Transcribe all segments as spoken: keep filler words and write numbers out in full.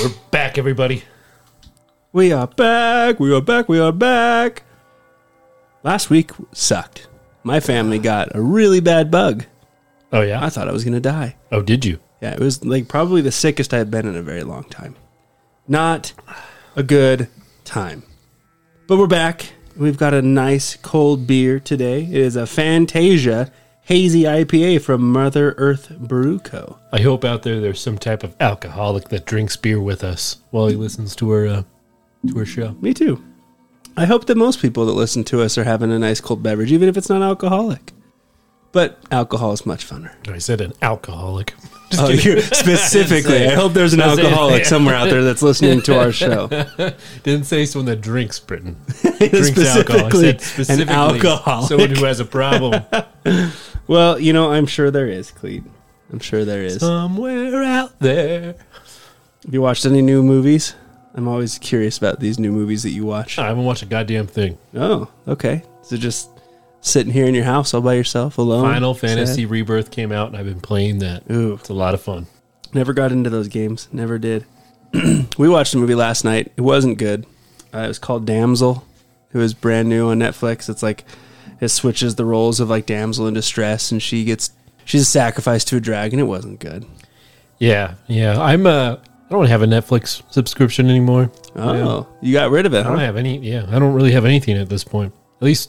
We're back, everybody. We are back. We are back. We are back. Last week sucked. My family got a really bad bug. Oh, yeah? I thought I was going to die. Oh, did you? Yeah, it was like probably the sickest I've been in a very long time. Not a good time. But we're back. We've got a nice cold beer today. It is a Fantasia Hazy I P A from Mother Earth Brew Co. I hope out there there's some type of alcoholic that drinks beer with us while he listens to our, uh, to our show. Me too. I hope that most people that listen to us are having a nice cold beverage, even if it's not alcoholic. But alcohol is much funner. I said an alcoholic. Just Oh, you're, specifically. I hope there's an alcoholic somewhere out there that's listening to our show. Didn't say someone that drinks Britain. Drinks Specifically, alcohol. I said specifically an alcoholic. someone who has a problem. Well, you know, I'm sure there is, Cleet. I'm sure there is. Somewhere out there. Have you watched any new movies? I'm always curious about these new movies that you watch. I haven't watched a goddamn thing. Oh, okay. So just sitting here in your house all by yourself, alone? Final Fantasy sad? Rebirth came out, and I've been playing that. Ooh. It's a lot of fun. Never got into those games. Never did. We watched a movie last night. It wasn't good. Uh, it was called Damsel. It was brand new on Netflix. It's like it switches the roles of like damsel in distress, and she gets she's a sacrifice to a dragon. It wasn't good. Yeah, yeah. I'm uh, I don't have a Netflix subscription anymore. Oh, Yeah. you got rid of it, I don't huh? have any. Yeah, I don't really have anything at this point. At least,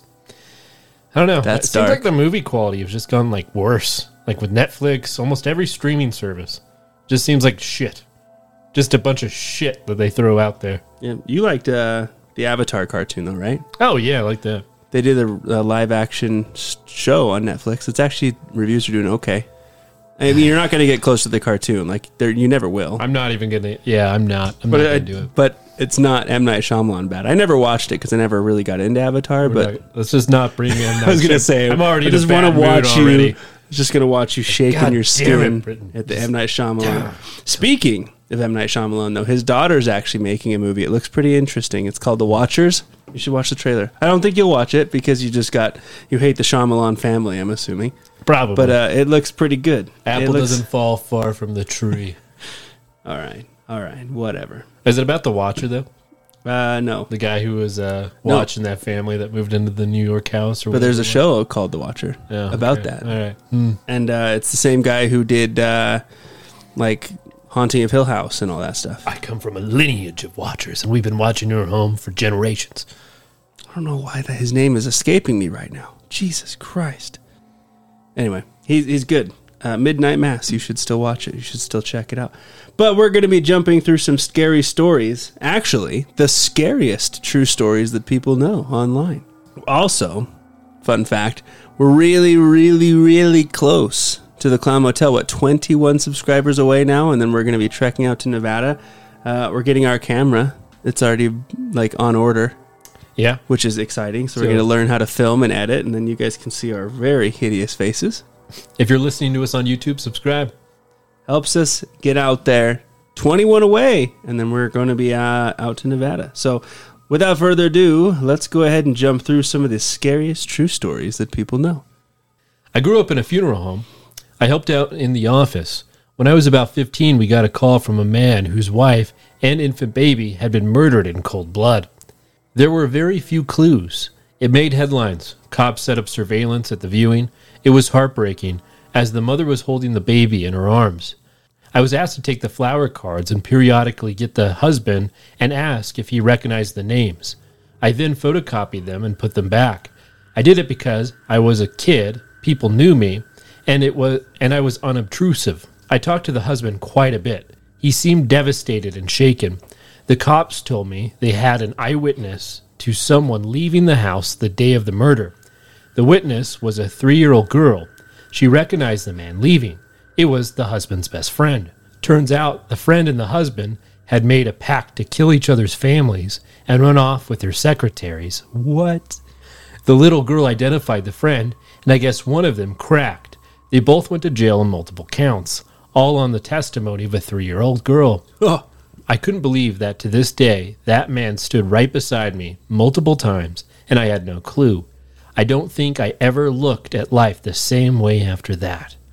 I don't know. That's it seems dark. like the movie quality has just gone like worse. Like with Netflix, almost every streaming service just seems like shit. Just a bunch of shit that they throw out there. Yeah, you liked uh, the Avatar cartoon, though, right? Oh yeah, I like that. They did a, a live action s- show on Netflix. It's actually reviews are doing okay. I mean, you're not going to get close to the cartoon, like there, you never will. I'm not even gonna. Yeah, I'm not. I'm but not I, gonna do it. but it's not M Night Shyamalan bad. I never watched it because I never really got into Avatar. We're But not- let's just not bring in. I was going to say, I'm already. I just want to watch you. already. I'm just going to watch you shaking God your damn steering it, Britton. at the M Night Shyamalan. Speaking of M Night Shyamalan, though, his daughter's actually making a movie. It looks pretty interesting. It's called The Watchers. You should watch the trailer. I don't think you'll watch it because you just got you hate the Shyamalan family. I'm assuming, Probably. but uh, it looks pretty good. Apple It looks- doesn't fall far from the tree. All right, all right, whatever. Is it about the Watcher though? Uh, no, The guy who was uh, No. watching that family that moved into the New York house, or but there's a whatever show called The Watcher it was? Yeah, about okay. that, All right. Hmm. and uh, it's the same guy who did uh, like Haunting of Hill House and all that stuff. I come from a lineage of Watchers, and we've been watching your home for generations. I don't know why that his name is escaping me right now. Jesus Christ. Anyway, he's he's good. Uh, Midnight Mass. You should still watch it. You should still check it out. But we're going to be jumping through some scary stories. Actually, the scariest true stories that people know online. Also, fun fact, we're really, really, really close to the Clown Motel. What, twenty-one subscribers away now? And then we're going to be trekking out to Nevada. Uh, we're getting our camera. It's already like on order, Yeah. which is exciting. So, So- we're going to learn how to film and edit, and then you guys can see our very hideous faces. If you're listening to us on YouTube, subscribe. Helps us get out there. twenty-one away, and then we're going to be uh, out to Nevada. So, without further ado, let's go ahead and jump through some of the scariest true stories that people know. I grew up in a funeral home. I helped out in the office. When I was about fifteen, we got a call from a man whose wife and infant baby had been murdered in cold blood. There were very few clues. It made headlines. Cops set up surveillance at the viewing. It was heartbreaking, as the mother was holding the baby in her arms. I was asked to take the flower cards and periodically get the husband and ask if he recognized the names. I then photocopied them and put them back. I did it because I was a kid, people knew me, and it was and I was unobtrusive. I talked to the husband quite a bit. He seemed devastated and shaken. The cops told me they had an eyewitness to someone leaving the house the day of the murder. The witness was a three-year-old girl. She recognized the man leaving. It was the husband's best friend. Turns out the friend and the husband had made a pact to kill each other's families and run off with their secretaries. What? The little girl identified the friend, and I guess one of them cracked. They both went to jail on multiple counts, all on the testimony of a three-year-old girl. Oh, I couldn't believe that to this day, that man stood right beside me multiple times, and I had no clue. I don't think I ever looked at life the same way after that.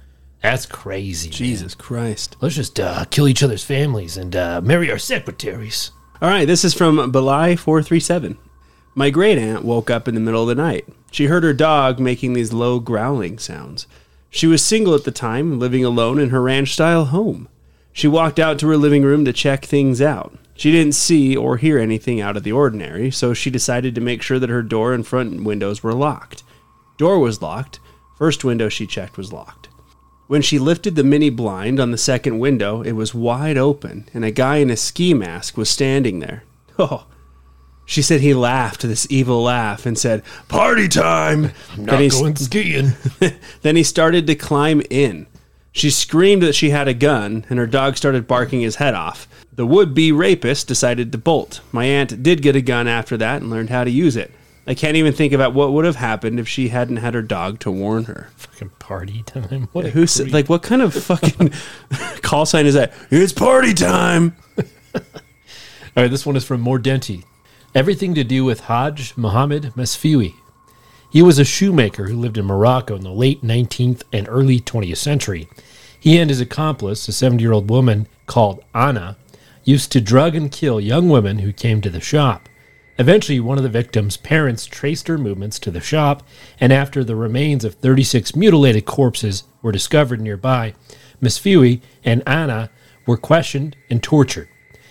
That's crazy. Jesus man. Christ. Let's just uh, kill each other's families and uh, marry our secretaries. All right, this is from Belai four three seven. My great aunt woke up in the middle of the night. She heard her dog making these low growling sounds. She was single at the time, living alone in her ranch-style home. She walked out to her living room to check things out. She didn't see or hear anything out of the ordinary, so she decided to make sure that her door and front windows were locked. Door was locked. First window she checked was locked. When she lifted the mini blind on the second window, it was wide open, and a guy in a ski mask was standing there. Oh, she said he laughed this evil laugh and said, "Party time!" I'm not going skiing. Then he started to climb in. She screamed that she had a gun, and her dog started barking his head off. The would-be rapist decided to bolt. My aunt did get a gun after that and learned how to use it. I can't even think about what would have happened if she hadn't had her dog to warn her. Fucking party time. What a Who said, like, what kind of fucking call sign is that? It's party time! All right, this one is from Mordenti. Everything to do with Hajj Muhammad Mesfiwi. He was a shoemaker who lived in Morocco in the late nineteenth and early twentieth century. He and his accomplice, a seventy-year-old woman called Anna, used to drug and kill young women who came to the shop. Eventually, one of the victim's parents traced her movements to the shop, and after the remains of thirty-six mutilated corpses were discovered nearby, Mesfiwi and Anna were questioned and tortured.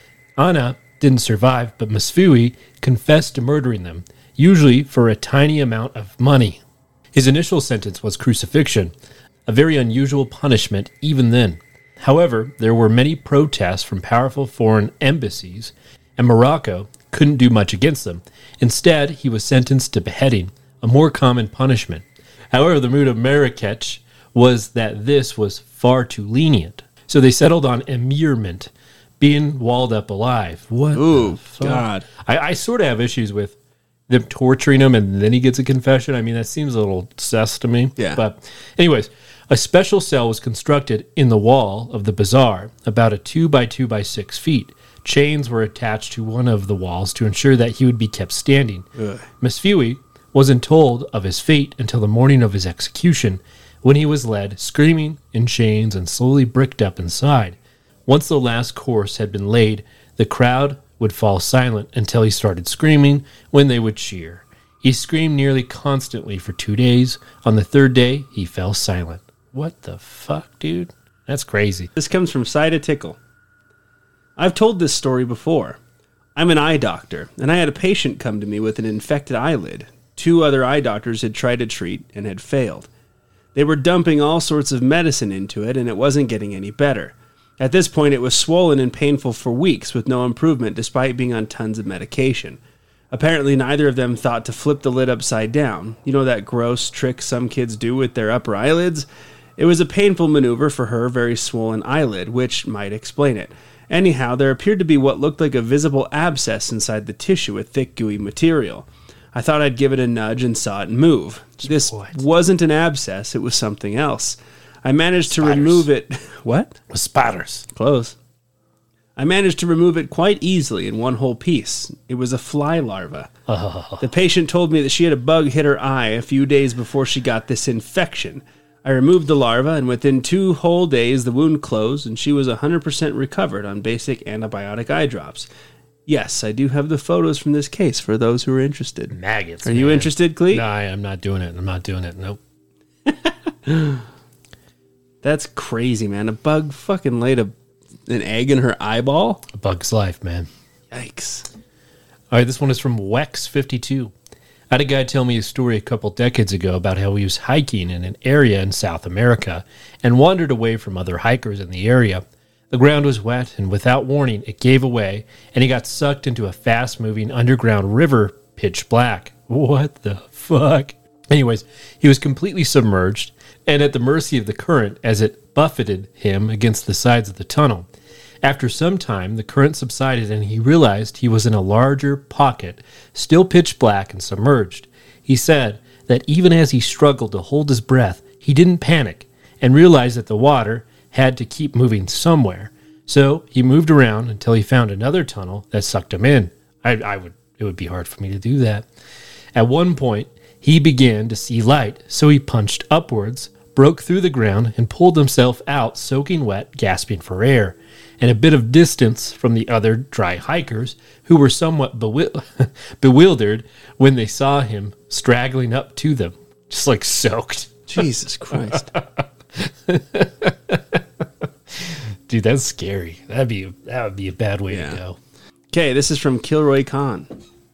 Anna didn't survive, but Mesfiwi confessed to murdering them, usually for a tiny amount of money. His initial sentence was crucifixion, a very unusual punishment even then. However, there were many protests from powerful foreign embassies, and Morocco couldn't do much against them. Instead, he was sentenced to beheading, a more common punishment. However, the mood of Marrakech was that this was far too lenient, so they settled on emirment, being walled up alive. What Ooh, the fuck? God. I, I sort of have issues with them torturing him and then he gets a confession. I mean, that seems a little sus to me. Yeah. But anyways, a special cell was constructed in the wall of the bazaar, about a two by two by six feet. Chains were attached to one of the walls to ensure that he would be kept standing. Mesfiwi wasn't told of his fate until the morning of his execution, when he was led, screaming, in chains and slowly bricked up inside. Once the last course had been laid, the crowd would fall silent until he started screaming, when they would cheer. He screamed nearly constantly for two days. On the third day, he fell silent. What the fuck, dude? That's crazy. This comes from Sida Tickle. I've told this story before. I'm an eye doctor, and I had a patient come to me with an infected eyelid. Two other eye doctors had tried to treat and had failed. They were dumping all sorts of medicine into it, and it wasn't getting any better. At this point, it was swollen and painful for weeks with no improvement despite being on tons of medication. Apparently, neither of them thought to flip the lid upside down. You know that gross trick some kids do with their upper eyelids? It was a painful maneuver for her very swollen eyelid, which might explain it. Anyhow, there appeared to be what looked like a visible abscess inside the tissue with thick, gooey material. I thought I'd give it a nudge and saw it move. This What? wasn't an abscess, it was something else. I managed to Spiders. remove it... What? With spatters. Close. I managed to remove it quite easily in one whole piece. It was a fly larva. Oh. The patient told me that she had a bug hit her eye a few days before she got this infection. I removed the larva, and within two whole days the wound closed, and she was one hundred percent recovered on basic antibiotic eye drops. Yes, I do have the photos from this case for those who are interested. Maggots. Are you man. interested, Cleet? No, I, I'm not doing it. I'm not doing it. Nope. That's crazy, man. A bug fucking laid a, an egg in her eyeball? A bug's life, man. Yikes. All right, this one is from Wex fifty-two. I had a guy tell me a story a couple decades ago about how he was hiking in an area in South America and wandered away from other hikers in the area. The ground was wet, and without warning, it gave away, and he got sucked into a fast-moving underground river, pitch black. What the fuck? Anyways, he was completely submerged and at the mercy of the current as it buffeted him against the sides of the tunnel. After some time, the current subsided and he realized he was in a larger pocket, still pitch black and submerged. He said that even as he struggled to hold his breath, he didn't panic and realized that the water had to keep moving somewhere. So he moved around until he found another tunnel that sucked him in. I, I would, it would be hard for me to do that. At one point, he began to see light, so he punched upwards, broke through the ground and pulled himself out soaking wet, gasping for air, and a bit of distance from the other dry hikers, who were somewhat bewil- bewildered when they saw him straggling up to them, just like soaked. Jesus Christ. Dude, that's scary. That'd be that would be a bad way Yeah. to go. Okay, this is from Kilroy Khan.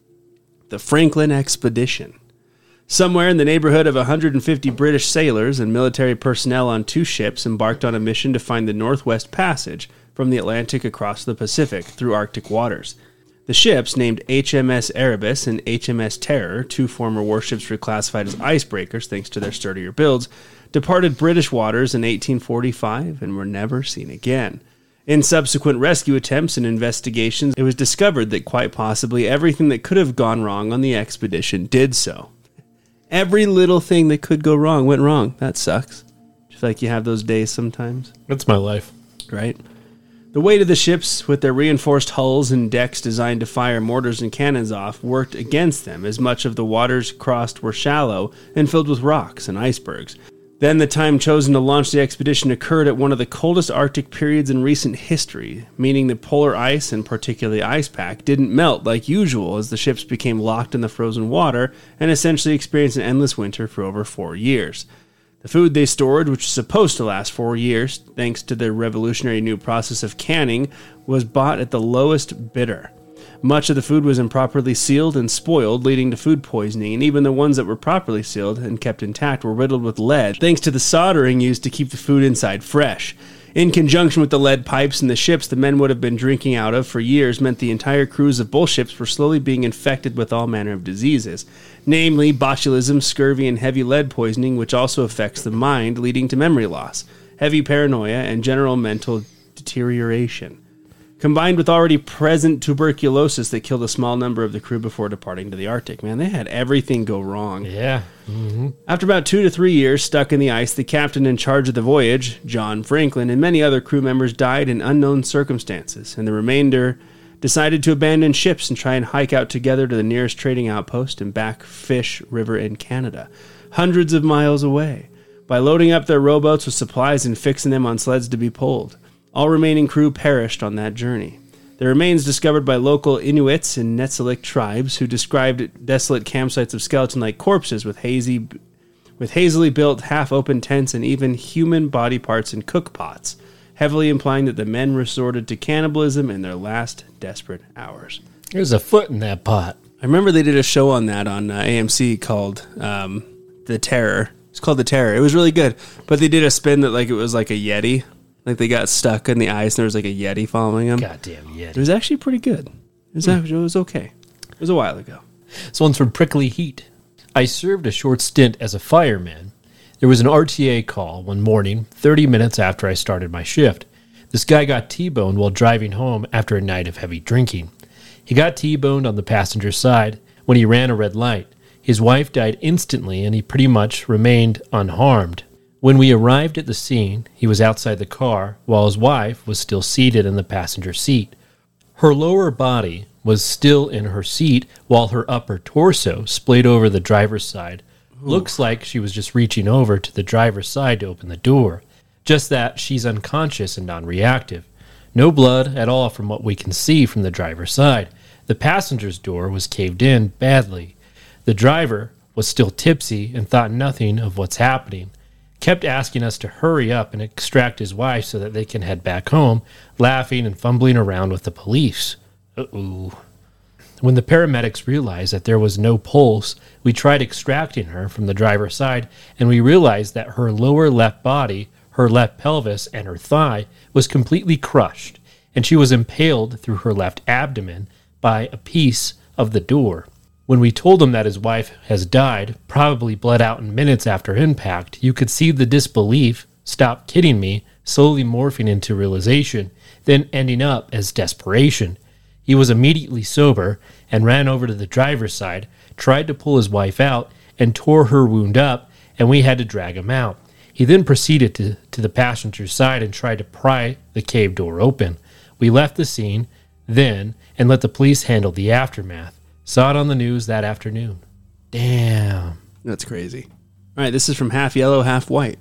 The Franklin Expedition. Somewhere in the neighborhood of one hundred fifty British sailors and military personnel on two ships embarked on a mission to find the Northwest Passage from the Atlantic across the Pacific through Arctic waters. The ships, named H M S Erebus and H M S Terror, two former warships reclassified as icebreakers thanks to their sturdier builds, departed British waters in eighteen forty-five and were never seen again. In subsequent rescue attempts and investigations, it was discovered that quite possibly everything that could have gone wrong on the expedition did so. Every little thing that could go wrong went wrong. That sucks. Just like you have those days sometimes, That's my life. right? The weight of the ships, with their reinforced hulls and decks designed to fire mortars and cannons off, worked against them, as much of the waters crossed were shallow and filled with rocks and icebergs. Then the time chosen to launch the expedition occurred at one of the coldest Arctic periods in recent history, meaning the polar ice, and particularly ice pack, didn't melt like usual as the ships became locked in the frozen water and essentially experienced an endless winter for over four years. The food they stored, which was supposed to last four years, thanks to their revolutionary new process of canning, was bought at the lowest bidder. Much of the food was improperly sealed and spoiled, leading to food poisoning, and even the ones that were properly sealed and kept intact were riddled with lead, thanks to the soldering used to keep the food inside fresh. In conjunction with the lead pipes in the ships the men would have been drinking out of for years meant the entire crews of both ships were slowly being infected with all manner of diseases, namely botulism, scurvy, and heavy lead poisoning, which also affects the mind, leading to memory loss, heavy paranoia, and general mental deterioration. Combined with already present tuberculosis that killed a small number of the crew before departing to the Arctic. Man, they had everything go wrong. Yeah. Mm-hmm. After about two to three years stuck in the ice, the captain in charge of the voyage, John Franklin, and many other crew members died in unknown circumstances, and the remainder decided to abandon ships and try and hike out together to the nearest trading outpost in Backfish River in Canada, hundreds of miles away, by loading up their rowboats with supplies and fixing them on sleds to be pulled. All remaining crew perished on that journey. The remains discovered by local Inuits and Netsilik tribes, who described desolate campsites of skeleton-like corpses with hazy, with hazily built, half-open tents and even human body parts in cook pots, heavily implying that the men resorted to cannibalism in their last desperate hours. There's a foot in that pot. I remember they did a show on that on uh, A M C called um, The Terror. It's called The Terror. It was really good, but they did a spin that like it was like a Yeti. Like they got stuck in the ice and there was like a Yeti following them. Goddamn Yeti. It was actually pretty good. It was, Hmm. actually, it was okay. It was a while ago. This one's from Prickly Heat. I served a short stint as a fireman. There was an R T A call one morning, thirty minutes after I started my shift. This guy got T-boned while driving home after a night of heavy drinking. He got T-boned on the passenger side when he ran a red light. His wife died instantly and he pretty much remained unharmed. When we arrived at the scene, he was outside the car, while his wife was still seated in the passenger seat. Her lower body was still in her seat, while her upper torso, splayed over the driver's side, Ooh. Looks like she was just reaching over to the driver's side to open the door. Just that she's unconscious and non-reactive. No blood at all from what we can see from the driver's side. The passenger's door was caved in badly. The driver was still tipsy and thought nothing of what's happening. Kept asking us to hurry up and extract his wife so that they can head back home, laughing and fumbling around with the police. Uh-oh. When the paramedics realized that there was no pulse, we tried extracting her from the driver's side, and we realized that her lower left body, her left pelvis, and her thigh was completely crushed, and she was impaled through her left abdomen by a piece of the door. When we told him that his wife has died, probably bled out in minutes after impact, you could see the disbelief, stop kidding me, slowly morphing into realization, then ending up as desperation. He was immediately sober and ran over to the driver's side, tried to pull his wife out, and tore her wound up, and we had to drag him out. He then proceeded to, to the passenger's side and tried to pry the cave door open. We left the scene then and let the police handle the aftermath. Saw it on the news that afternoon. Damn. That's crazy. All right, this is from Half Yellow, Half White.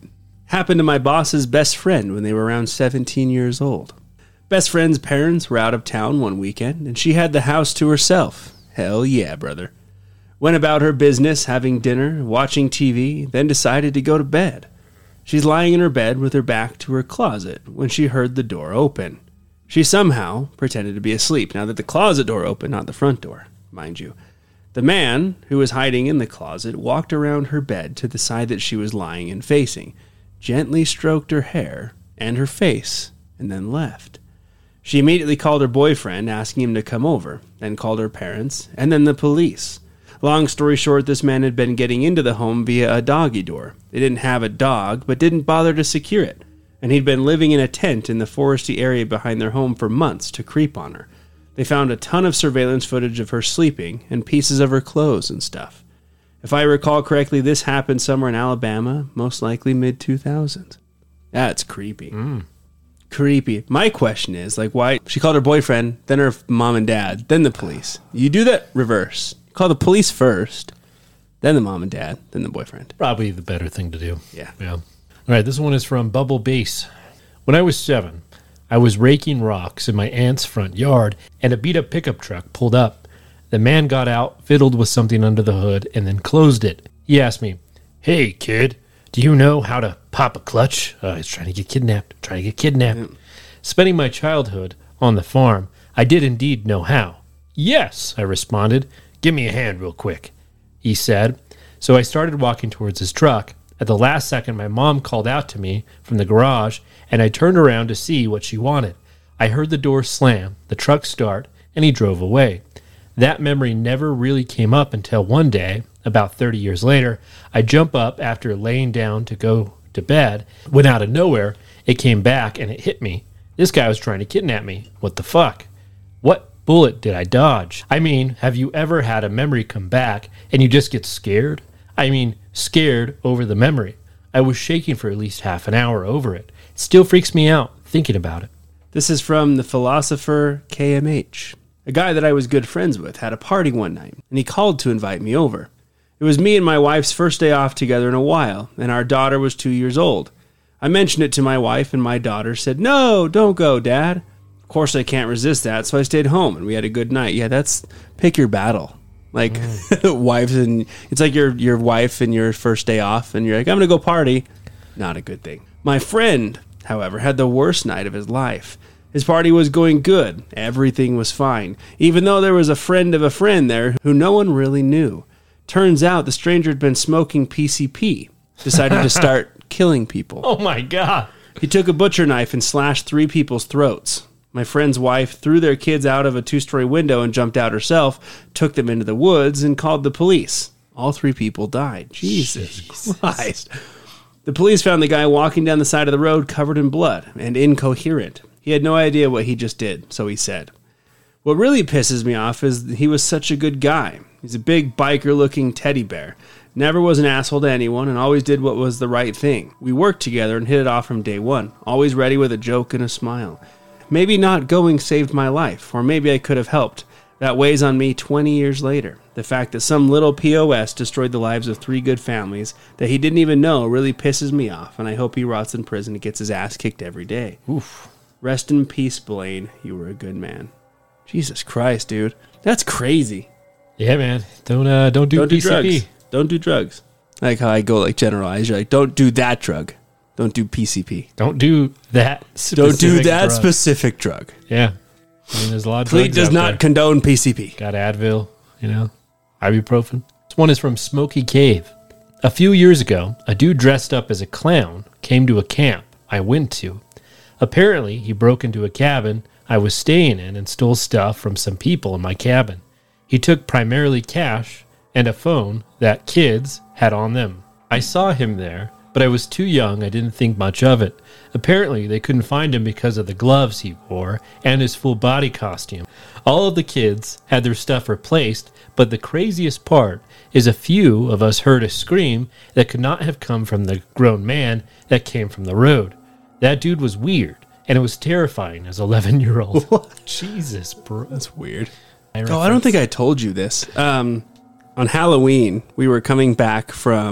Happened to my boss's best friend when they were around seventeen years old. Best friend's parents were out of town one weekend, and she had the house to herself. Hell yeah, brother. Went about her business, having dinner, watching T V, then decided to go to bed. She's lying in her bed with her back to her closet when she heard the door open. She somehow pretended to be asleep, now that the closet door opened, not the front door, mind you. The man, who was hiding in the closet, walked around her bed to the side that she was lying and facing, gently stroked her hair and her face, and then left. She immediately called her boyfriend, asking him to come over, then called her parents, and then the police. Long story short, this man had been getting into the home via a doggy door. They didn't have a dog, but didn't bother to secure it, and he'd been living in a tent in the foresty area behind their home for months to creep on her. They found a ton of surveillance footage of her sleeping and pieces of her clothes and stuff. If I recall correctly, this happened somewhere in Alabama, most likely mid two thousands. That's creepy. Mm. Creepy. My question is, like, why? She called her boyfriend, then her mom and dad, then the police. You do that reverse. Call the police first, then the mom and dad, then the boyfriend. Probably the better thing to do. Yeah. Yeah. All right, this one is from Bubble Base. When I was seven, I was raking rocks in my aunt's front yard, and a beat-up pickup truck pulled up. The man got out, fiddled with something under the hood, and then closed it. He asked me, "Hey, kid, do you know how to pop a clutch?" Uh, he's trying to get kidnapped, trying to get kidnapped. Mm. Spending my childhood on the farm, I did indeed know how. "Yes," I responded. "Give me a hand real quick," he said. So I started walking towards his truck. At the last second, my mom called out to me from the garage, and I turned around to see what she wanted. I heard the door slam, the truck start, and he drove away. That memory never really came up until one day, about thirty years later, I jump up after laying down to go to bed, when out of nowhere, it came back and it hit me. This guy was trying to kidnap me. What the fuck? What bullet did I dodge? I mean, have you ever had a memory come back and you just get scared? I mean, scared over the memory. I was shaking for at least half an hour over it. It still freaks me out thinking about it. This is from the philosopher K M H. A guy that I was good friends with had a party one night, and he called to invite me over. It was me and my wife's first day off together in a while, and our daughter was two years old. I mentioned it to my wife, and my daughter said, "No, don't go, Dad." Of course, I can't resist that, so I stayed home, and we had a good night. Yeah, that's pick your battle. Like, mm. wives, and it's like your your wife and your first day off, and you're like, "I'm going to go party." Not a good thing. My friend, however, had the worst night of his life. His party was going good. Everything was fine, even though there was a friend of a friend there who no one really knew. Turns out the stranger had been smoking P C P, decided to start killing people. Oh, my God. He took a butcher knife and slashed three people's throats. My friend's wife threw their kids out of a two-story window and jumped out herself, took them into the woods, and called the police. All three people died. Jesus, Jesus Christ. The police found the guy walking down the side of the road covered in blood and incoherent. He had no idea what he just did, so he said. What really pisses me off is he was such a good guy. He's a big biker-looking teddy bear. Never was an asshole to anyone and always did what was the right thing. We worked together and hit it off from day one, always ready with a joke and a smile. Maybe not going saved my life, or maybe I could have helped. That weighs on me twenty years later. The fact that some little P O S destroyed the lives of three good families that he didn't even know really pisses me off, and I hope he rots in prison and gets his ass kicked every day. Oof. Rest in peace, Blaine. You were a good man. Jesus Christ, dude. That's crazy. Yeah, man. Don't uh, don't do don't P C P. Do drugs. Don't do drugs. Like how I go like generalize. You're like, don't do that drug. Don't do P C P. Don't do that specific Don't do that drug. specific drug. Yeah. I mean, there's a lot of Fleet drugs does out not there. condone P C P. Got Advil, you know, ibuprofen. This one is from Smoky Cave. A few years ago, a dude dressed up as a clown came to a camp I went to. Apparently, he broke into a cabin I was staying in and stole stuff from some people in my cabin. He took primarily cash and a phone that kids had on them. I saw him there, but I was too young, I didn't think much of it. Apparently, they couldn't find him because of the gloves he wore and his full body costume. All of the kids had their stuff replaced, but the craziest part is a few of us heard a scream that could not have come from the grown man that came from the road. That dude was weird, and it was terrifying as an eleven-year-old. What? Jesus, bro. That's weird. I oh, I don't think I told you this. Um, on Halloween, we were coming back from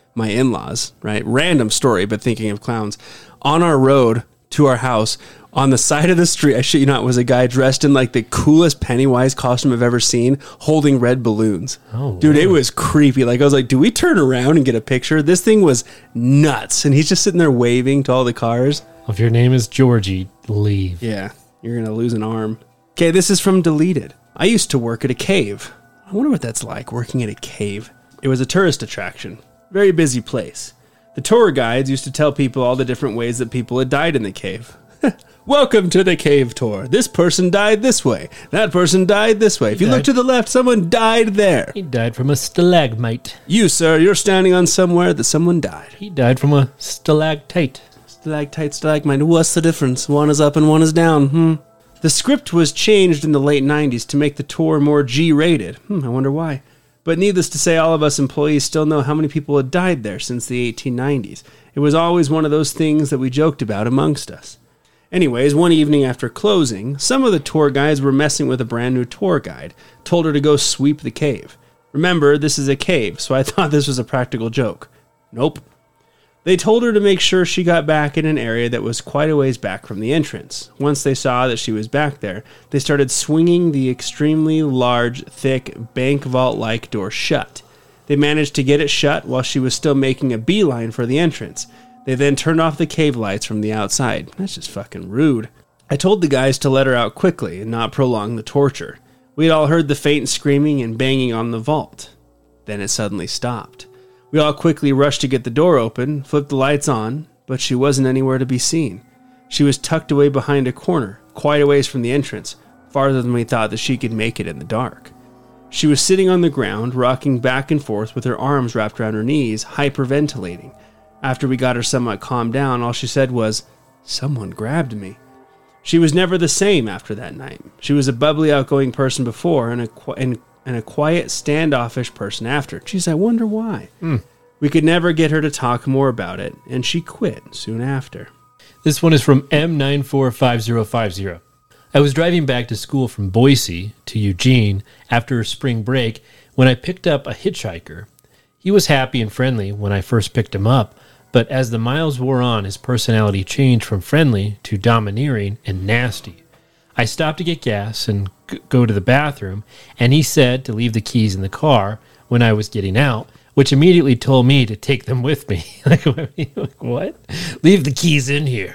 my in-laws, right? Random story, but thinking of clowns. On our road to our house, on the side of the street, I shit you not, was a guy dressed in like the coolest Pennywise costume I've ever seen, holding red balloons. Oh, dude, wow. It was creepy. Like, I was like, do we turn around and get a picture? This thing was nuts. And he's just sitting there waving to all the cars. If your name is Georgie, leave. Yeah, you're going to lose an arm. Okay, this is from Deleted. I used to work at a cave. I wonder what that's like, working at a cave. It was a tourist attraction. Very busy place. The tour guides used to tell people all the different ways that people had died in the cave. Welcome to the cave tour. This person died this way. That person died this way. If you look to the left, someone died there. He died from a stalagmite. You, sir, you're standing on somewhere that someone died. He died from a stalactite. Stalactite, stalagmite. What's the difference? One is up and one is down. Hmm. The script was changed in the late nineties to make the tour more G-rated. Hmm, I wonder why. But needless to say, all of us employees still know how many people had died there since the eighteen nineties. It was always one of those things that we joked about amongst us. Anyways, one evening after closing, some of the tour guides were messing with a brand new tour guide, told her to go sweep the cave. Remember, this is a cave, so I thought this was a practical joke. Nope. They told her to make sure she got back in an area that was quite a ways back from the entrance. Once they saw that she was back there, they started swinging the extremely large, thick, bank vault-like door shut. They managed to get it shut while she was still making a beeline for the entrance. They then turned off the cave lights from the outside. That's just fucking rude. I told the guys to let her out quickly and not prolong the torture. We had all heard the faint screaming and banging on the vault. Then it suddenly stopped. We all quickly rushed to get the door open, flipped the lights on, but she wasn't anywhere to be seen. She was tucked away behind a corner, quite a ways from the entrance, farther than we thought that she could make it in the dark. She was sitting on the ground, rocking back and forth with her arms wrapped around her knees, hyperventilating. After we got her somewhat calmed down, all she said was, "Someone grabbed me." She was never the same after that night. She was a bubbly, outgoing person before and a, and, and a quiet, standoffish person after. Jeez, I wonder why. Mm. We could never get her to talk more about it, and she quit soon after. This one is from M nine four five zero five zero. I was driving back to school from Boise to Eugene after a spring break when I picked up a hitchhiker. He was happy and friendly when I first picked him up, but as the miles wore on, his personality changed from friendly to domineering and nasty. I stopped to get gas and g- go to the bathroom, and he said to leave the keys in the car when I was getting out, which immediately told me to take them with me. like, like, what? Leave the keys in here.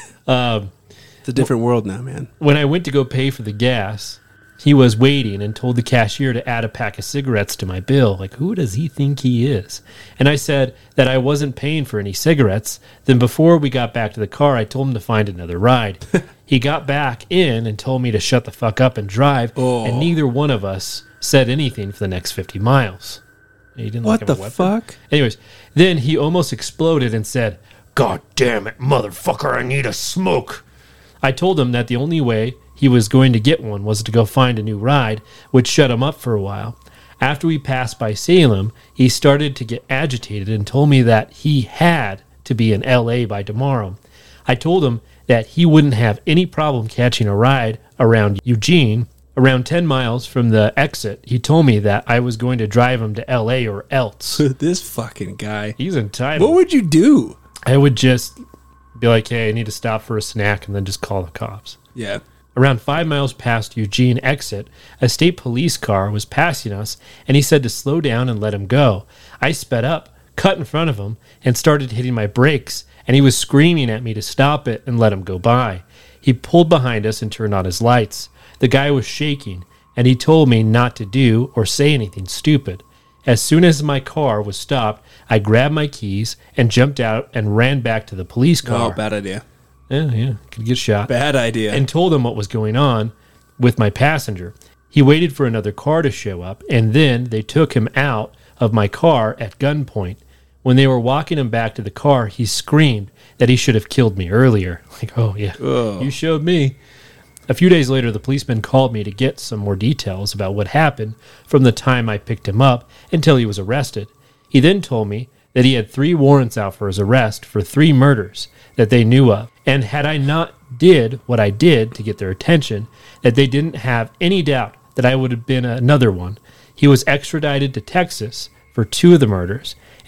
um, It's a different world now, man. when I went to go pay for the gas, he was waiting and told the cashier to add a pack of cigarettes to my bill. Like, who does he think he is? And I said that I wasn't paying for any cigarettes. Then before we got back to the car, I told him to find another ride. He got back in and told me to shut the fuck up and drive, Oh. and neither one of us said anything for the next fifty miles. He didn't What like the have a weapon. fuck? Anyways, then he almost exploded and said, "God damn it, motherfucker, I need a smoke." I told him that the only way he was going to get one was to go find a new ride, which shut him up for a while. After we passed by Salem, he started to get agitated and told me that he had to be in L A by tomorrow. I told him that he wouldn't have any problem catching a ride around Eugene. Around ten miles from the exit, he told me that I was going to drive him to L A or else. This fucking guy. He's entitled. What would you do? I would just be like, hey, I need to stop for a snack, and then just call the cops. Yeah. Around five miles past Eugene exit, a state police car was passing us, and he said to slow down and let him go. I sped up, cut in front of him, and started hitting my brakes, and he was screaming at me to stop it and let him go by. He pulled behind us and turned on his lights. The guy was shaking, and he told me not to do or say anything stupid. As soon as my car was stopped, I grabbed my keys and jumped out and ran back to the police car. Oh, bad idea. Yeah, yeah, could get shot. Bad idea. And told him what was going on with my passenger. He waited for another car to show up, and then they took him out of my car at gunpoint. When they were walking him back to the car, he screamed that he should have killed me earlier. Like, oh, yeah, Ugh. you showed me. A few days later, the policeman called me to get some more details about what happened from the time I picked him up until he was arrested. He then told me that he had three warrants out for his arrest for three murders that they knew of, and had I not did what I did to get their attention, that they didn't have any doubt that I would have been another one. He was extradited to Texas for two of the murders,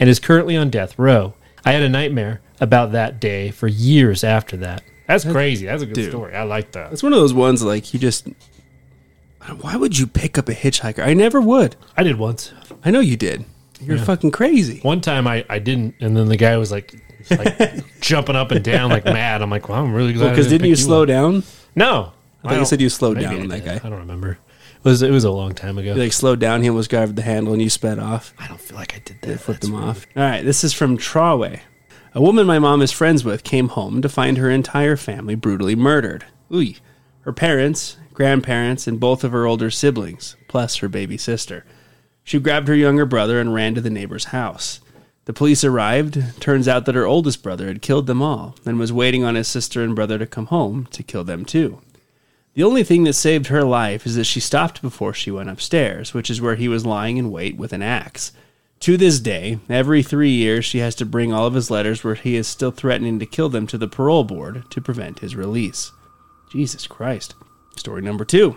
and is currently on death row. I had a nightmare about that day for years after that. That's crazy. That's a good Dude. story. I like that. It's one of those ones like you just. Why would you pick up a hitchhiker? I never would. I did once. I know you did. You're Yeah. fucking crazy. One time I, I didn't, and then the guy was like, like jumping up and down like mad. I'm like, well, I'm really glad. Because I didn't pick you slow up. down? No, I thought you don't- said you slowed maybe down I on that did. guy. I don't remember. It was it was a long time ago. You like slowed down. He almost grabbed the handle and you sped off. I don't feel like I did They that. flipped That's him weird. off. All right, this is from Trawway. A woman my mom is friends with came home to find her entire family brutally murdered. Ooh. Her parents, grandparents, and both of her older siblings, plus her baby sister. She grabbed her younger brother and ran to the neighbor's house. The police arrived. Turns out that her oldest brother had killed them all and was waiting on his sister and brother to come home to kill them too. The only thing that saved her life is that she stopped before she went upstairs, which is where he was lying in wait with an axe. To this day, every three years, she has to bring all of his letters where he is still threatening to kill them to the parole board to prevent his release. Jesus Christ. Story number two.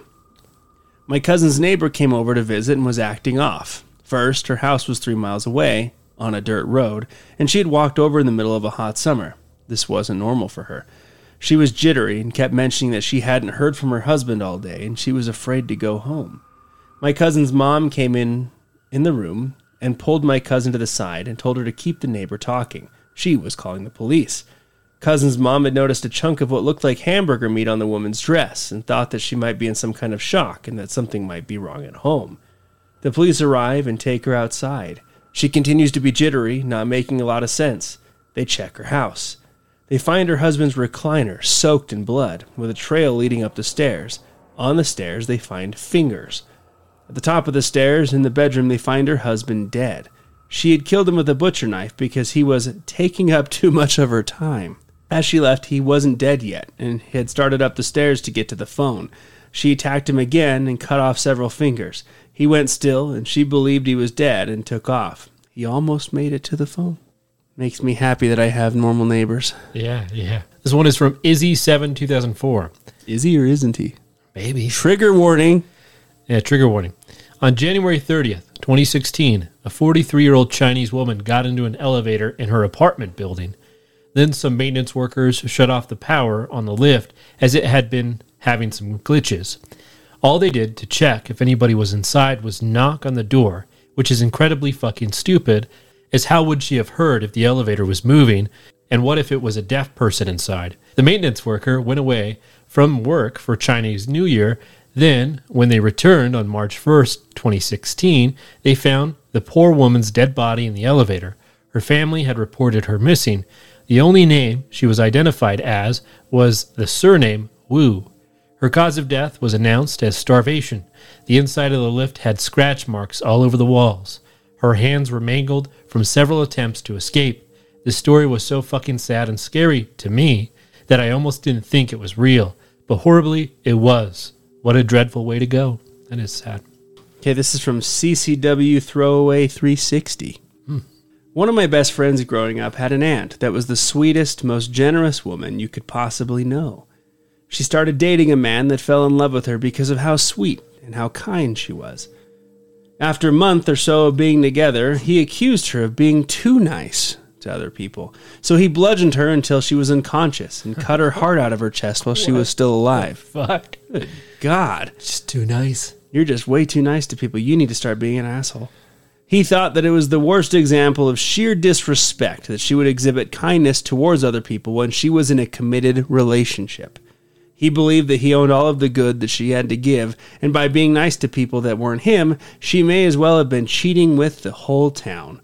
My cousin's neighbor came over to visit and was acting off. First, her house was three miles away, on a dirt road, and she had walked over in the middle of a hot summer. This wasn't normal for her. She was jittery and kept mentioning that she hadn't heard from her husband all day, and she was afraid to go home. My cousin's mom came in in the room and pulled my cousin to the side and told her to keep the neighbor talking. She was calling the police. Cousin's mom had noticed a chunk of what looked like hamburger meat on the woman's dress and thought that she might be in some kind of shock and that something might be wrong at home. The police arrive and take her outside. She continues to be jittery, not making a lot of sense. They check her house. They find her husband's recliner soaked in blood, with a trail leading up the stairs. On the stairs, they find fingers. At the top of the stairs, in the bedroom, they find her husband dead. She had killed him with a butcher knife because he was taking up too much of her time. As she left, he wasn't dead yet, and had started up the stairs to get to the phone. She attacked him again and cut off several fingers. He went still, and she believed he was dead and took off. He almost made it to the phone. Makes me happy that I have normal neighbors. Yeah, yeah. This one is from Izzy seven two thousand four. Is he or isn't he? Baby. Trigger warning. Yeah, trigger warning. On January thirtieth, twenty sixteen, a forty-three-year-old Chinese woman got into an elevator in her apartment building. Then some maintenance workers shut off the power on the lift as it had been having some glitches. All they did to check if anybody was inside was knock on the door, which is incredibly fucking stupid, as how would she have heard if the elevator was moving, and what if it was a deaf person inside? The maintenance worker went away from work for Chinese New Year. Then, when they returned on March first, twenty sixteen, they found the poor woman's dead body in the elevator. Her family had reported her missing. The only name she was identified as was the surname Wu. Her cause of death was announced as starvation. The inside of the lift had scratch marks all over the walls. Her hands were mangled from several attempts to escape. The story was so fucking sad and scary to me that I almost didn't think it was real. But horribly, it was. What a dreadful way to go. That is sad. Okay, this is from C C W Throwaway three sixty. Hmm. One of my best friends growing up had an aunt that was the sweetest, most generous woman you could possibly know. She started dating a man that fell in love with her because of how sweet and how kind she was. After a month or so of being together, he accused her of being too nice to other people. So he bludgeoned her until she was unconscious and cut her heart out of her chest while she was still alive. Fuck. Good God. Just too nice. You're just way too nice to people. You need to start being an asshole. He thought that it was the worst example of sheer disrespect that she would exhibit kindness towards other people when she was in a committed relationship. He believed that he owned all of the good that she had to give, and by being nice to people that weren't him, she may as well have been cheating with the whole town.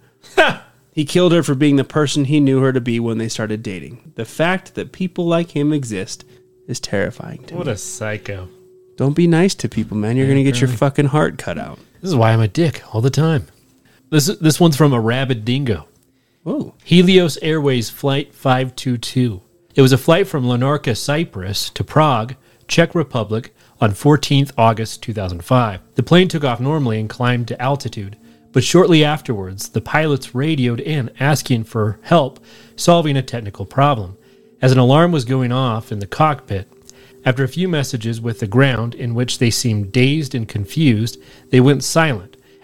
He killed her for being the person he knew her to be when they started dating. The fact that people like him exist is terrifying to What me. a psycho. Don't be nice to people, man. You're going to get your fucking heart cut out. This is why I'm a dick all the time. This this one's from a rabid dingo. Whoa. Helios Airways Flight five two two. It was a flight from Larnaca, Cyprus to Prague, Czech Republic, on fourteenth August two thousand five. The plane took off normally and climbed to altitude, but shortly afterwards, the pilots radioed in asking for help solving a technical problem, as an alarm was going off in the cockpit. After a few messages with the ground in which they seemed dazed and confused, they went silent,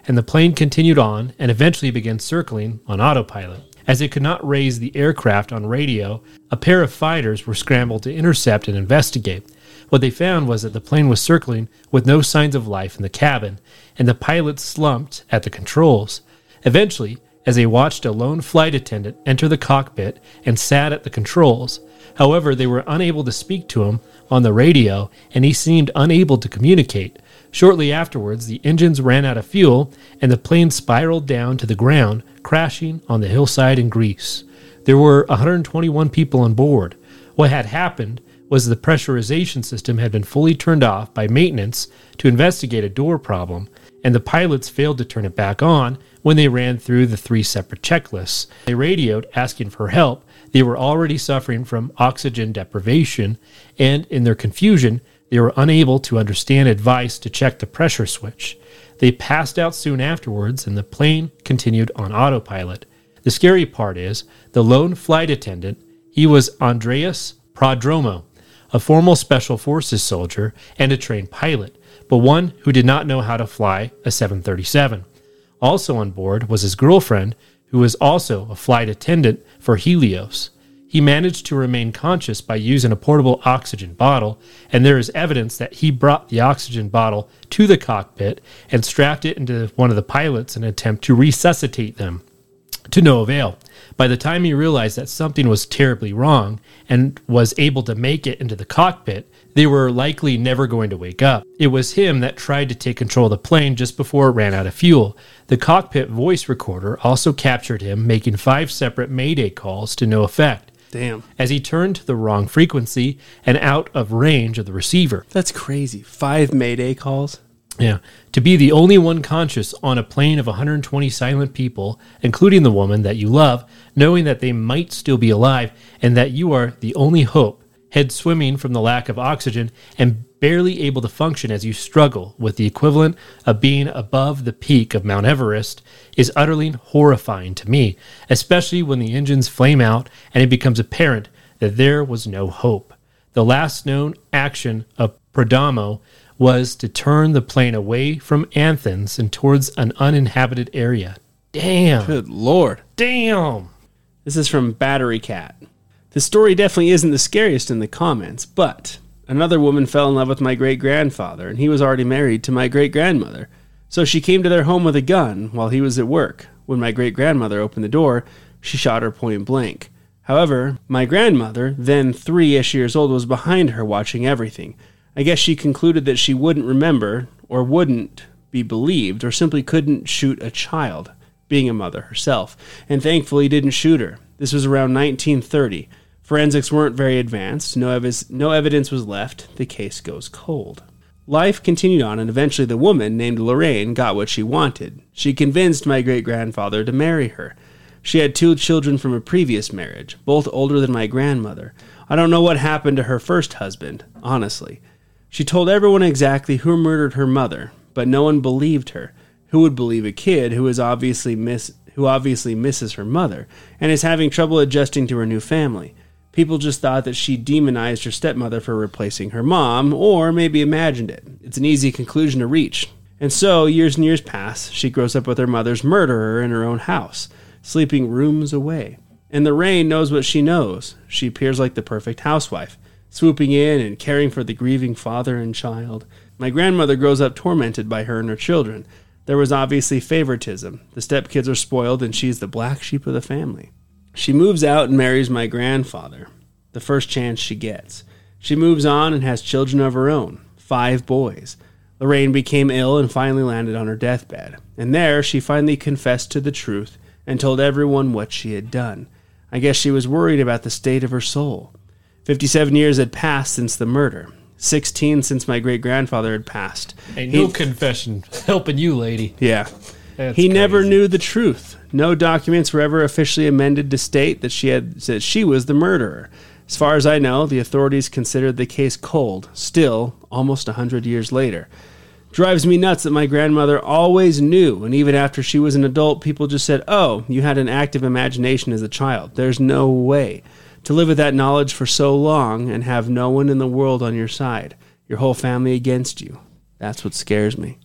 and the plane continued on and eventually began circling on autopilot. As it could not raise the aircraft on radio, a pair of fighters were scrambled to intercept and investigate. What they found was that the plane was circling with no signs of life in the cabin, and the pilots slumped at the controls. Eventually, as they watched a lone flight attendant enter the cockpit and sat at the controls. However, they were unable to speak to him on the radio, and he seemed unable to communicate. Shortly afterwards, the engines ran out of fuel, and the plane spiraled down to the ground, crashing on the hillside in Greece. There were one hundred twenty-one people on board. What had happened was the pressurization system had been fully turned off by maintenance to investigate a door problem, and the pilots failed to turn it back on when they ran through the three separate checklists. They radioed asking for help. They were already suffering from oxygen deprivation, and in their confusion, they were unable to understand advice to check the pressure switch. They passed out soon afterwards, and the plane continued on autopilot. The scary part is, the lone flight attendant, he was Andreas Prodromo, a former Special Forces soldier and a trained pilot, but one who did not know how to fly a seven thirty-seven. Also on board was his girlfriend, who was also a flight attendant for Helios. He managed to remain conscious by using a portable oxygen bottle, and there is evidence that he brought the oxygen bottle to the cockpit and strapped it into one of the pilots in an attempt to resuscitate them. To no avail. By the time he realized that something was terribly wrong and was able to make it into the cockpit, they were likely never going to wake up. It was him that tried to take control of the plane just before it ran out of fuel. The cockpit voice recorder also captured him making five separate Mayday calls to no effect. Damn. As he turned to the wrong frequency and out of range of the receiver. That's crazy. Five Mayday calls? Yeah. To be the only one conscious on a plane of one hundred twenty silent people, including the woman that you love, knowing that they might still be alive and that you are the only hope, head swimming from the lack of oxygen and barely able to function as you struggle with the equivalent of being above the peak of Mount Everest, is utterly horrifying to me, especially when the engines flame out and it becomes apparent that there was no hope. The last known action of Prodromo was to turn the plane away from Athens and towards an uninhabited area. Damn. Good Lord. Damn. This is from Battery Cat. The story definitely isn't the scariest in the comments, but another woman fell in love with my great-grandfather, and he was already married to my great-grandmother. So she came to their home with a gun while he was at work. When my great-grandmother opened the door, she shot her point blank. However, my grandmother, then three-ish years old, was behind her watching everything. I guess she concluded that she wouldn't remember, or wouldn't be believed, or simply couldn't shoot a child, being a mother herself, and thankfully didn't shoot her. This was around nineteen thirty. Forensics weren't very advanced. No, ev- no evidence was left. The case goes cold. Life continued on, and eventually the woman, named Lorraine, got what she wanted. She convinced my great-grandfather to marry her. She had two children from a previous marriage, both older than my grandmother. I don't know what happened to her first husband, honestly. She told everyone exactly who murdered her mother, but no one believed her. Who would believe a kid who is obviously miss who obviously misses her mother and is having trouble adjusting to her new family? People just thought that she demonized her stepmother for replacing her mom, or maybe imagined it. It's an easy conclusion to reach. And so, years and years pass. She grows up with her mother's murderer in her own house, sleeping rooms away. And Lorraine knows what she knows. She appears like the perfect housewife, swooping in and caring for the grieving father and child. My grandmother grows up tormented by her and her children. There was obviously favoritism. The stepkids are spoiled, and she's the black sheep of the family. She moves out and marries my grandfather, the first chance she gets. She moves on and has children of her own, five boys. Lorraine became ill and finally landed on her deathbed. And there, she finally confessed to the truth and told everyone what she had done. I guess she was worried about the state of her soul. Fifty-seven years had passed since the murder. Sixteen since my great-grandfather had passed. Ain't no confession helping you, lady. Yeah. That's he crazy. never knew the truth. No documents were ever officially amended to state that she had that she was the murderer. As far as I know, the authorities considered the case cold, still, almost a hundred years later. Drives me nuts that my grandmother always knew, and even after she was an adult, people just said, oh, you had an active imagination as a child. There's no way. To live with that knowledge for so long and have no one in the world on your side, your whole family against you, that's what scares me.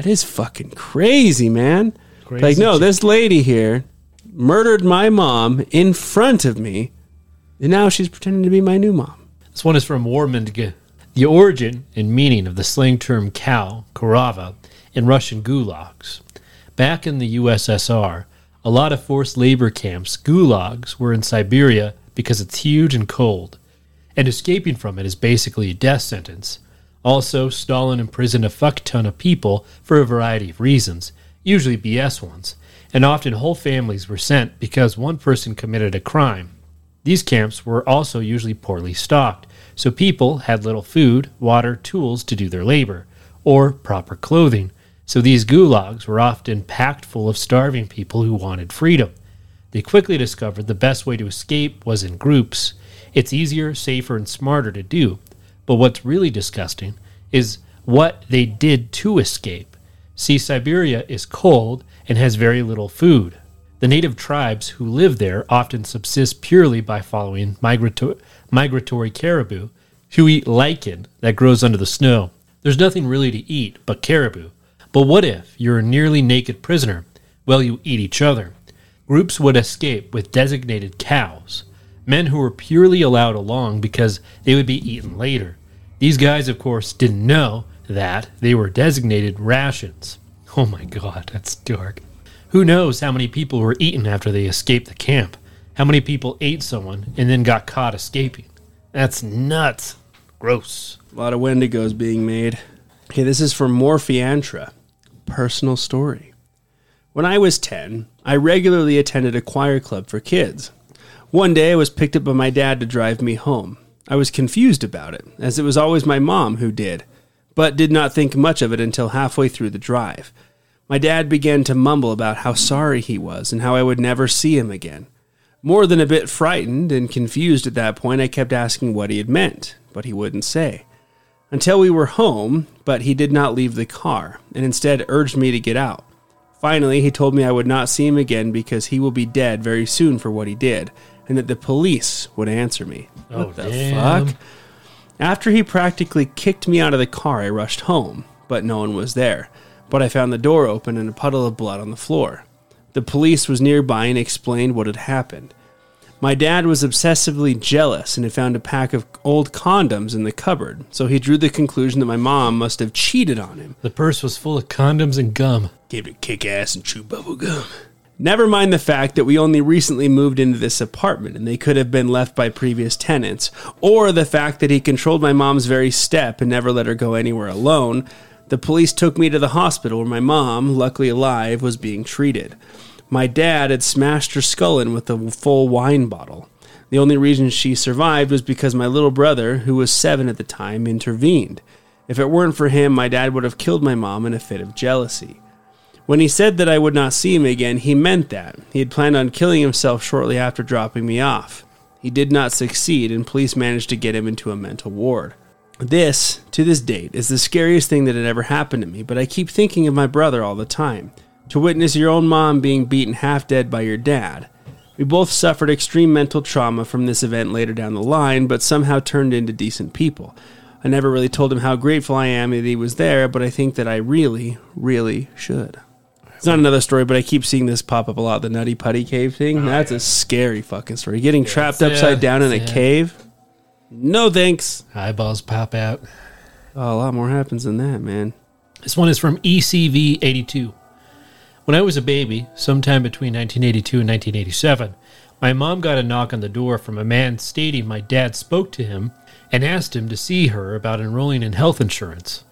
That is fucking crazy, man. Crazy like, no, shit. this lady here murdered my mom in front of me, and now she's pretending to be my new mom. This one is from Warming. The origin and meaning of the slang term cow, korova, in Russian gulags. Back in the U S S R, a lot of forced labor camps, gulags, were in Siberia because it's huge and cold, and escaping from it is basically a death sentence. Also, Stalin imprisoned a fuck ton of people for a variety of reasons, usually B S ones, and often whole families were sent because one person committed a crime. These camps were also usually poorly stocked, so people had little food, water, tools to do their labor, or proper clothing. So these gulags were often packed full of starving people who wanted freedom. They quickly discovered the best way to escape was in groups. It's easier, safer, and smarter to do. But what's really disgusting is what they did to escape. See, Siberia is cold and has very little food. The native tribes who live there often subsist purely by following migrato- migratory caribou, who eat lichen that grows under the snow. There's nothing really to eat but caribou. But what if you're a nearly naked prisoner? Well, you eat each other. Groups would escape with designated cows, men who were purely allowed along because they would be eaten later. These guys, of course, didn't know that they were designated rations. Oh my god, that's dark. Who knows how many people were eaten after they escaped the camp? How many people ate someone and then got caught escaping? That's nuts. Gross. A lot of Wendigos being made. Okay, this is from Morphiantra. Personal story. When I was ten, I regularly attended a choir club for kids. One day I was picked up by my dad to drive me home. I was confused about it, as it was always my mom who did, but did not think much of it until halfway through the drive. My dad began to mumble about how sorry he was and how I would never see him again. More than a bit frightened and confused at that point, I kept asking what he had meant, but he wouldn't say. Until we were home, but he did not leave the car, and instead urged me to get out. Finally, he told me I would not see him again because he will be dead very soon for what he did, and that the police would answer me. Oh, what the damn. fuck? After he practically kicked me out of the car, I rushed home, but no one was there. But I found the door open and a puddle of blood on the floor. The police was nearby and explained what had happened. My dad was obsessively jealous and had found a pack of old condoms in the cupboard, so he drew the conclusion that my mom must have cheated on him. The purse was full of condoms and gum. Gave it kick ass and chew bubble gum. Never mind the fact that we only recently moved into this apartment and they could have been left by previous tenants, or the fact that he controlled my mom's very step and never let her go anywhere alone. The police took me to the hospital where my mom, luckily alive, was being treated. My dad had smashed her skull in with a full wine bottle. The only reason she survived was because my little brother, who was seven at the time, intervened. If it weren't for him, my dad would have killed my mom in a fit of jealousy. When he said that I would not see him again, he meant that. He had planned on killing himself shortly after dropping me off. He did not succeed, and police managed to get him into a mental ward. This, to this date, is the scariest thing that had ever happened to me, but I keep thinking of my brother all the time. To witness your own mom being beaten half dead by your dad. We both suffered extreme mental trauma from this event later down the line, but somehow turned into decent people. I never really told him how grateful I am that he was there, but I think that I really, really should. It's not another story, but I keep seeing this pop up a lot, the Nutty Putty Cave thing. Oh, That's yeah. a scary fucking story. Getting trapped yeah, upside down in a yeah. cave? No thanks. Eyeballs pop out. Oh, a lot more happens than that, man. This one is from E C V eighty-two. When I was a baby, sometime between nineteen eighty-two and nineteen eighty-seven, my mom got a knock on the door from a man stating my dad spoke to him and asked him to see her about enrolling in health insurance.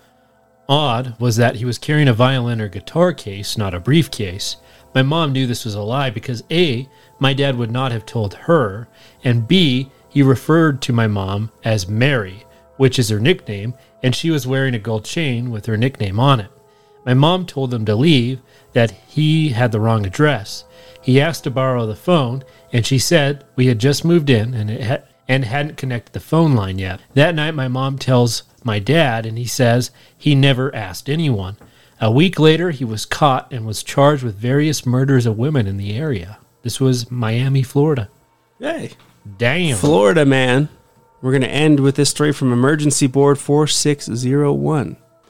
Odd was that he was carrying a violin or guitar case, not a briefcase. My mom knew this was a lie because A, my dad would not have told her, and B, he referred to my mom as Mary, which is her nickname, and she was wearing a gold chain with her nickname on it. My mom told him to leave, that he had the wrong address. He asked to borrow the phone, and she said we had just moved in and it ha- and hadn't connected the phone line yet. That night, my mom tells my dad, and he says he never asked anyone. A week later, he was caught and was charged with various murders of women in the area. This was Miami, Florida. Hey. Damn. Florida, man. We're going to end with this story from Emergency Board four six zero one.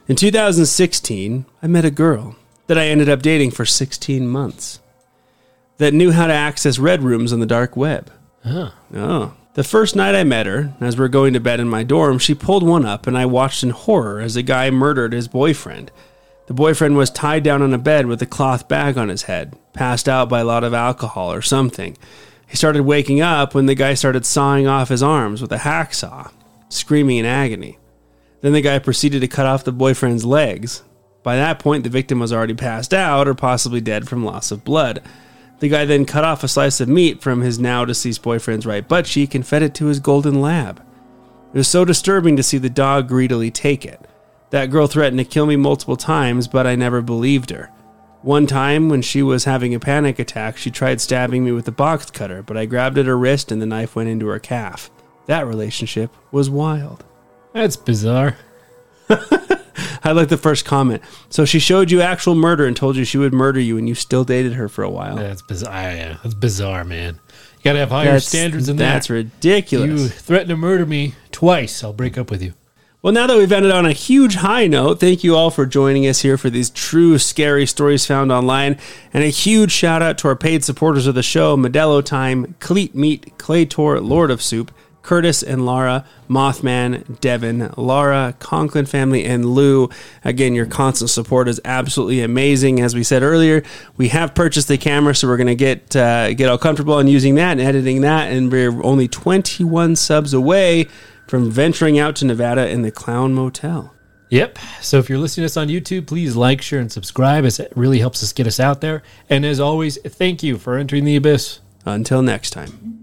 In two thousand sixteen, I met a girl that I ended up dating for sixteen months that knew how to access red rooms on the dark web. Huh. Oh. The first night I met her, as we were going to bed in my dorm, she pulled one up and I watched in horror as a guy murdered his boyfriend. The boyfriend was tied down on a bed with a cloth bag on his head, passed out by a lot of alcohol or something. He started waking up when the guy started sawing off his arms with a hacksaw, screaming in agony. Then the guy proceeded to cut off the boyfriend's legs. By that point, the victim was already passed out or possibly dead from loss of blood. The guy then cut off a slice of meat from his now-deceased boyfriend's right butt cheek and fed it to his golden lab. It was so disturbing to see the dog greedily take it. That girl threatened to kill me multiple times, but I never believed her. One time, when she was having a panic attack, she tried stabbing me with a box cutter, but I grabbed at her wrist and the knife went into her calf. That relationship was wild. That's bizarre. I like the first comment. So she showed you actual murder and told you she would murder you, and you still dated her for a while. That's bizarre. Yeah, that's bizarre, man. You gotta have higher That's- standards than that. That's ridiculous. You threaten to murder me twice, I'll break up with you. Well, now that we've ended on a huge high note, thank you all for joining us here for these true scary stories found online. And a huge shout out to our paid supporters of the show, Modelo Time, Cleat Meat, Claytor, Lord of Soup, Curtis and Laura, Mothman, Devin, Laura, Conklin family, and Lou. Again, your constant support is absolutely amazing. As we said earlier, we have purchased the camera, so we're going to get uh, get all comfortable in using that and editing that. And we're only twenty-one subs away from venturing out to Nevada in the Clown Motel. Yep. So if you're listening to us on YouTube, please like, share, and subscribe, as it really helps us get us out there. And as always, thank you for entering the abyss. Until next time.